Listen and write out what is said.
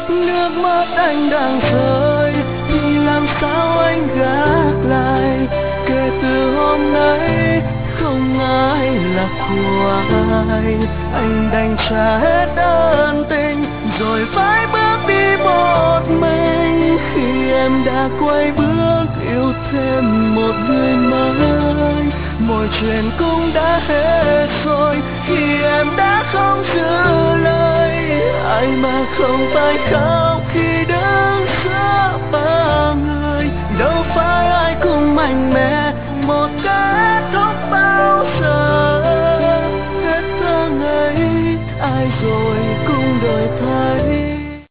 nước mắt anh đang rơi thì làm sao anh gác lại. Kể từ hôm nay không ai là của ai, anh đành trả hết ân tình rồi phải bước đi một mình. Khi em đã quay bước yêu thêm một người mới, mọi chuyện cũng đã hết rồi. Khi em đã không giữ lời, ai mà không phải khóc khi đứng giữa ba người.